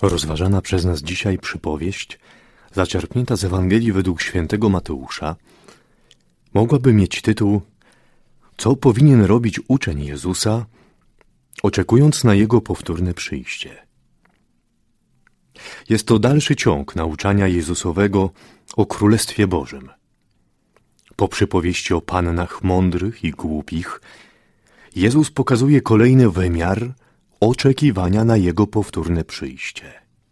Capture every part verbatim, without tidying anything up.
Rozważana przez nas dzisiaj przypowieść, zaczerpnięta z Ewangelii według świętego Mateusza, mogłaby mieć tytuł „Co powinien robić uczeń Jezusa, oczekując na Jego powtórne przyjście?” Jest to dalszy ciąg nauczania Jezusowego o Królestwie Bożym. Po przypowieści o pannach mądrych i głupich, Jezus pokazuje kolejny wymiar oczekiwania na Jego powtórne przyjście.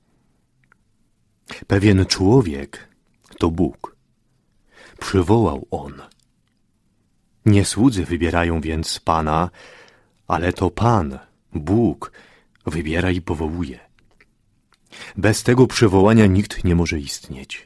Pewien człowiek to Bóg. Przywołał On. Nie słudzy wybierają więc Pana, ale to Pan, Bóg, wybiera i powołuje. Bez tego przywołania nikt nie może istnieć.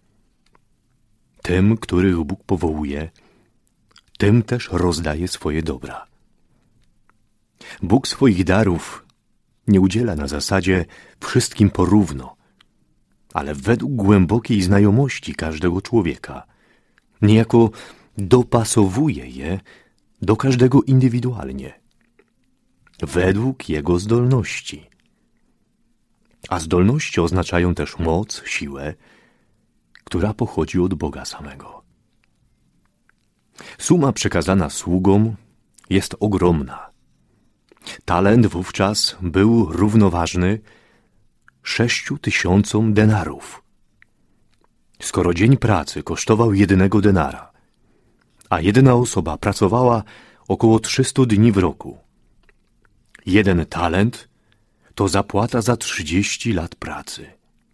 Tym, których Bóg powołuje, tym też rozdaje swoje dobra. Bóg swoich darów nie udziela na zasadzie wszystkim porówno, ale według głębokiej znajomości każdego człowieka, niejako dopasowuje je do każdego indywidualnie, według jego zdolności. A zdolności oznaczają też moc, siłę, która pochodzi od Boga samego. Suma przekazana sługom jest ogromna. Talent wówczas był równoważny sześciu tysiącom denarów. Skoro dzień pracy kosztował jednego denara, a jedna osoba pracowała około trzystu dni w roku, jeden talent to zapłata za trzydzieści lat pracy.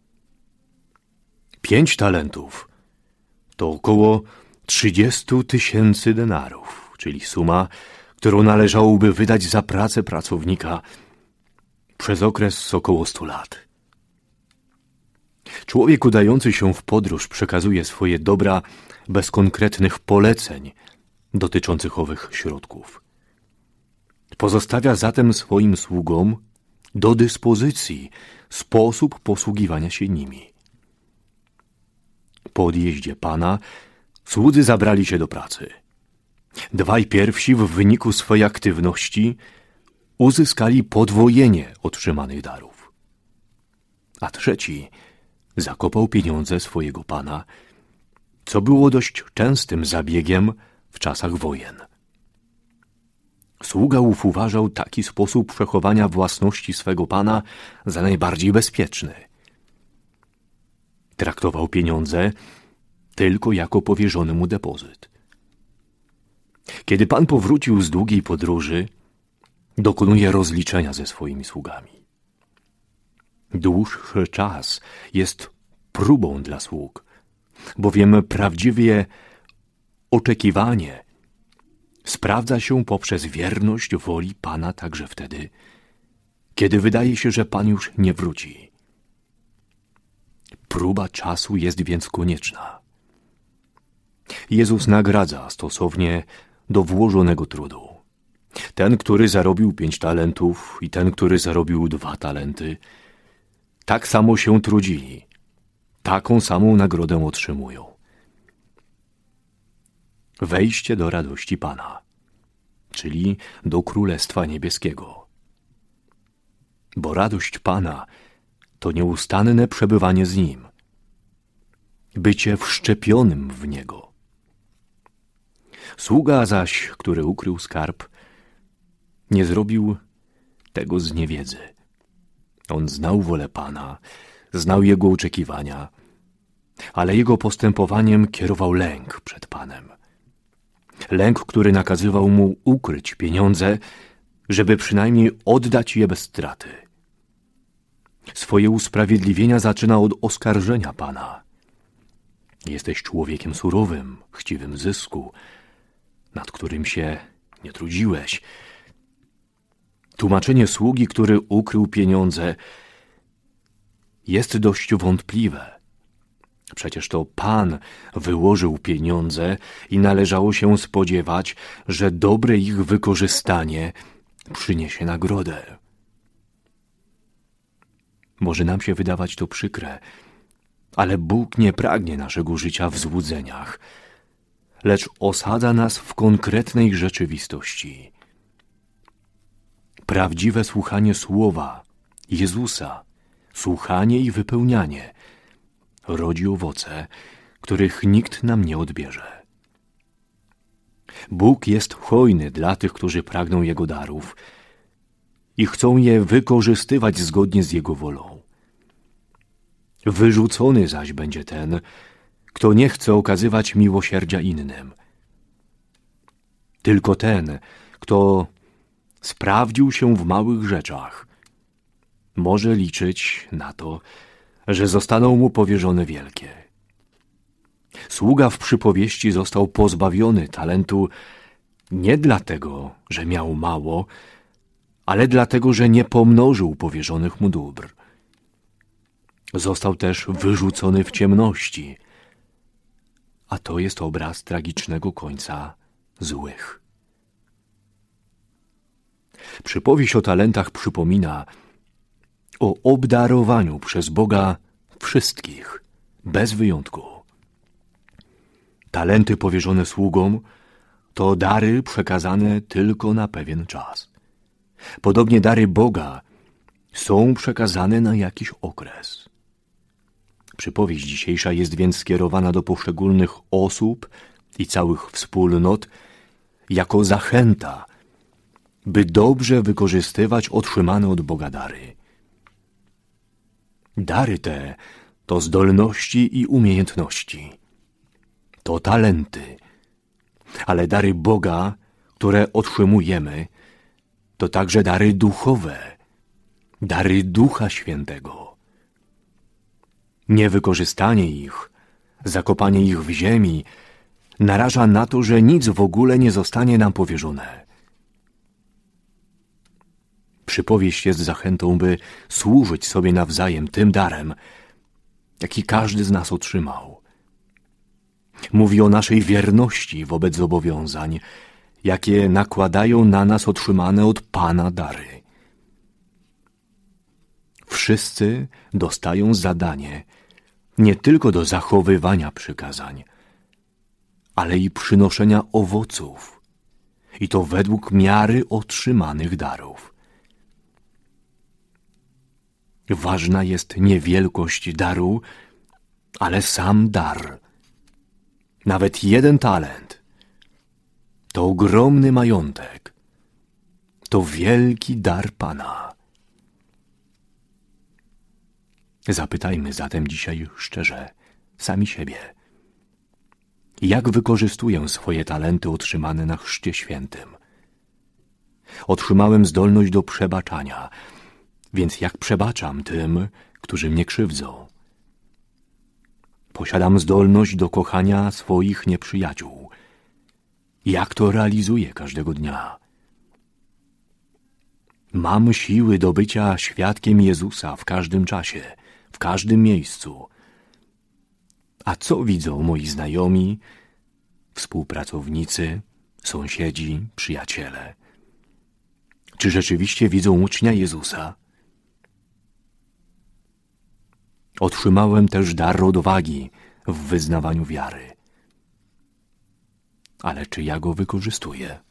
Pięć talentów to około trzydziestu tysięcy denarów, czyli suma, którą należałoby wydać za pracę pracownika przez okres około stu lat. Człowiek udający się w podróż przekazuje swoje dobra bez konkretnych poleceń dotyczących owych środków. Pozostawia zatem swoim sługom do dyspozycji sposób posługiwania się nimi. Po odjeździe Pana słudzy zabrali się do pracy. Dwaj pierwsi w wyniku swojej aktywności uzyskali podwojenie otrzymanych darów, a trzeci zakopał pieniądze swojego Pana, co było dość częstym zabiegiem w czasach wojen. Sługa ów uważał taki sposób przechowania własności swego Pana za najbardziej bezpieczny. Traktował pieniądze tylko jako powierzony mu depozyt. Kiedy Pan powrócił z długiej podróży, dokonuje rozliczenia ze swoimi sługami. Dłuższy czas jest próbą dla sług, bowiem prawdziwie oczekiwanie sprawdza się poprzez wierność woli Pana także wtedy, kiedy wydaje się, że Pan już nie wróci. Próba czasu jest więc konieczna. Jezus nagradza stosownie do włożonego trudu. Ten, który zarobił pięć talentów i ten, który zarobił dwa talenty, tak samo się trudzili, taką samą nagrodę otrzymują. Wejście do radości Pana, czyli do Królestwa Niebieskiego. Bo radość Pana to nieustanne przebywanie z Nim, bycie wszczepionym w Niego. Sługa zaś, który ukrył skarb, nie zrobił tego z niewiedzy. On znał wolę Pana, znał Jego oczekiwania, ale jego postępowaniem kierował lęk przed Panem. Lęk, który nakazywał mu ukryć pieniądze, żeby przynajmniej oddać je bez straty. Swoje usprawiedliwienia zaczyna od oskarżenia Pana. Jesteś człowiekiem surowym, chciwym zysku, nad którym się nie trudziłeś. Tłumaczenie sługi, który ukrył pieniądze, jest dość wątpliwe. Przecież to Pan wyłożył pieniądze i należało się spodziewać, że dobre ich wykorzystanie przyniesie nagrodę. Może nam się wydawać to przykre, ale Bóg nie pragnie naszego życia w złudzeniach, lecz osadza nas w konkretnej rzeczywistości. Prawdziwe słuchanie słowa Jezusa słuchanie i wypełnianie rodzi owoce, których nikt nam nie odbierze. Bóg jest hojny dla tych, którzy pragną Jego darów i chcą je wykorzystywać zgodnie z Jego wolą. Wyrzucony zaś będzie ten, kto nie chce okazywać miłosierdzia innym. Tylko ten, kto sprawdził się w małych rzeczach, może liczyć na to, że zostaną mu powierzone wielkie. Sługa w przypowieści został pozbawiony talentu nie dlatego, że miał mało, ale dlatego, że nie pomnożył powierzonych mu dóbr. Został też wyrzucony w ciemności, a to jest obraz tragicznego końca złych. Przypowieść o talentach przypomina o obdarowaniu przez Boga wszystkich, bez wyjątku. Talenty powierzone sługom to dary przekazane tylko na pewien czas. Podobnie dary Boga są przekazane na jakiś okres. Przypowieść dzisiejsza jest więc skierowana do poszczególnych osób i całych wspólnot jako zachęta, by dobrze wykorzystywać otrzymane od Boga dary. Dary te to zdolności i umiejętności. To talenty. Ale dary Boga, które otrzymujemy, to także dary duchowe, dary Ducha Świętego. Niewykorzystanie ich, zakopanie ich w ziemi naraża na to, że nic w ogóle nie zostanie nam powierzone. Przypowieść jest zachętą, by służyć sobie nawzajem tym darem, jaki każdy z nas otrzymał. Mówi o naszej wierności wobec zobowiązań, jakie nakładają na nas otrzymane od Pana dary. Wszyscy dostają zadanie nie tylko do zachowywania przykazań, ale i przynoszenia owoców, i to według miary otrzymanych darów. Ważna jest nie wielkość daru, ale sam dar. Nawet jeden talent to ogromny majątek, to wielki dar Pana. Zapytajmy zatem dzisiaj szczerze sami siebie, jak wykorzystuję swoje talenty otrzymane na Chrzcie Świętym. Otrzymałem zdolność do przebaczania, więc jak przebaczam tym, którzy mnie krzywdzą? Posiadam zdolność do kochania swoich nieprzyjaciół. Jak to realizuję każdego dnia? Mam siły do bycia świadkiem Jezusa w każdym czasie, w każdym miejscu. A co widzą moi znajomi, współpracownicy, sąsiedzi, przyjaciele? Czy rzeczywiście widzą ucznia Jezusa? Otrzymałem też dar odwagi w wyznawaniu wiary. Ale czy ja go wykorzystuję?